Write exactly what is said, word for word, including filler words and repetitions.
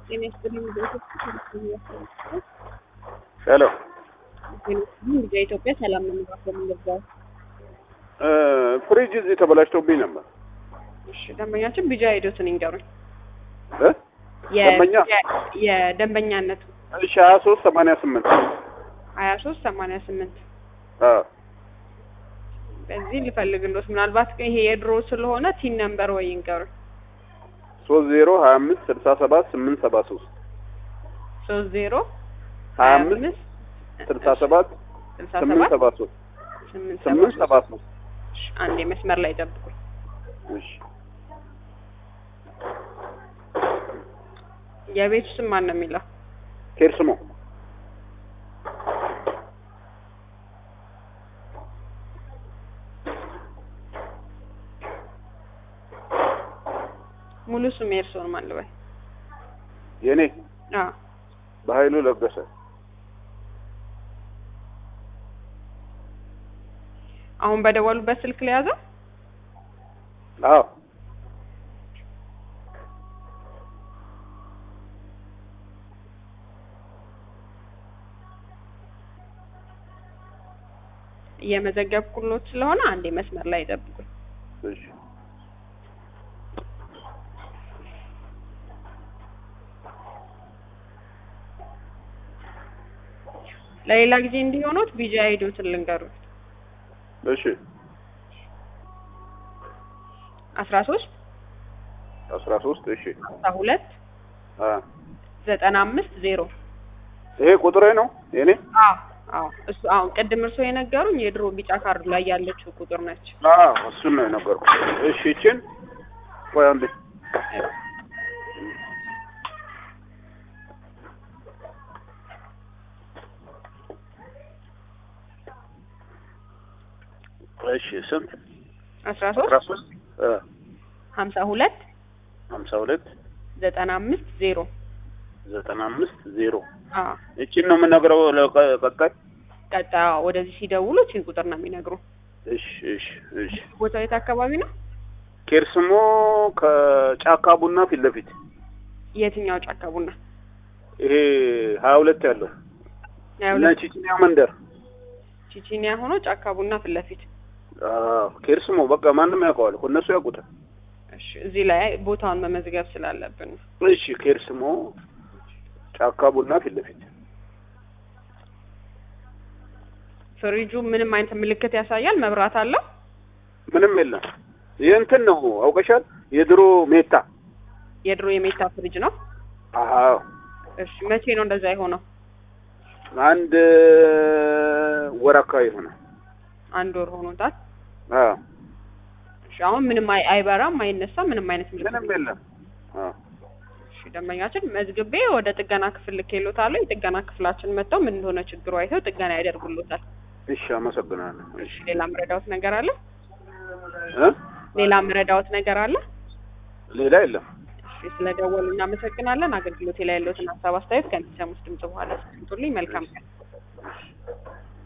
ጤና ይስጥልኝ ሄሎ በኢትዮጵያ ሰላም ነው የሚባለው እ ፍሪጅ እዚህ ተበላሽቶብኝ ነበር። እሺ ደንበኛችን ቢጃ ሄዶትን ይንገሩኝ እ ደንበኛ የደንበኛነቱ እሺ ሀያ ሶስት ሰማንያ ስምንት ሀያ ሶስት ሰማንያ ስምንት አ በዚህ ልፈልግልዎት ምናልባት ይሄ የድሮ ስለሆነ ቲን ነምበር ወይ ይንገሩኝ ሶስት ዜሮ ሀያ አምስት ስልሳ ሰባት ስምንት ሰባ ሶስት ሶስት ዜሮ ሀያ አምስት ስልሳ ሰባት ስምንት ሰባ ሶስት ስምንት ሰባ ሶስት አንዴ መስመር ላይ ጠብቁኝ። እሺ የቤቱ ስም ማን ነው የሚለው? ኬርስሞ ሙሉ ስም የእርስዎን ማን ልበል? የኔ አዎ በኃይሉ ለገሰ። አሁን በደወሉበት ስልክ ላይ ያዘው? አዎ እየመዘገብኩሎት ስለሆነ አንዴ መስመር ላይ ጠብቁኝ። እሺ ለሌላ ጊዜ እንዲሆኑት ቢጃ ሄዶትን ልንገሩት። እሺ አስራ ሶስት አስራ ሶስት እሺ አስራ ሁለት አ ዘጠና አምስት ዜሮ ይሄ ቁጥሬ ነው የኔ? አዎ አዎ እሱ አሁን ቅድም እርሶ የነገሩኝ የድሮ ቢጫ ካርድ ላይ ያለችው ቁጥር ነች። አዎ እሱን ነው የነገርኩት። እሺ እቺን ቆይ አንዴ እሺ ስንት አስራ አስራ ሶስት ሶስት እ ሀምሳ ሁለት ሀምሳ ሁለት ዘጠና አምስት ዜሮ ዘጠና አምስት ዜሮ አዎ እቺን ነው የምነግረው ለቀጣይ ቀጣ ወደዚህ ሲደውሉ እቺን ቁጥር ነው የሚነግሩ። እሺ እሺ እሺ ቦታው የት አካባቢ ነው? ኬርስሞ ከጫካ ቡና ፊት ለፊት። የትኛው ጫካ ቡና? ይሄ ሀያ ሁለት ያለው ሀያ እና ሁለት ቺቺኒያ መንደር ቺቺኒያ ሆኖ ጫካ ቡና ፊት ለፊት። አዎ ኬርስሞ በቃ ማንም ያውቀዋል እኮ እነሱ ያውቁታል። እሺ እዚህ ላይ ቦታውን መመዝገብ ስላለብን እሺ ኬርስሞ ጫካ ቡና ፊት ለፊት። ፍሪጁ ምንም አይነት ምልክት ያሳያል? መብራት አለው? ምንም የለም። የእንትን ነው አውቀሻል? የድሮ ሜታ የድሮ የሜታ ፍሪጅ ነው? አዎ እሺ መቼ ነው እንደዛ የሆነው? አንድ ወር አካባቢ ሆነ። አንድ ወር ሆኖታል። አዎ እሺ አሁን ምንም አይ አይበራም አይነሳም ምንም አይነት ምልክት ምንም የለም። አዎ እሺ ደንበኛችን መዝግቤ ወደ ጥገና ክፍል ልኬልዎታለሁ። የጥገና ክፍላችን መጥተው ምን እንደሆነ ችግሩ አይተው ጥገና ያደርጉልዎታል። እሺ አመሰግናለሁ። እሺ ሌላ ምረዳዎት ነገር አለ? እ ሌላ ምረዳዎት ነገር አለ? ሌላ የለም። እሺ ስለደወሉ እናመሰግናለን። አገልግሎቴ ላይ ያለዎትን ሀሳብ አስተያየት ከሚሰሙት ድምጽ በኋላ አስቀምጡልኝ። መልካም ቀን።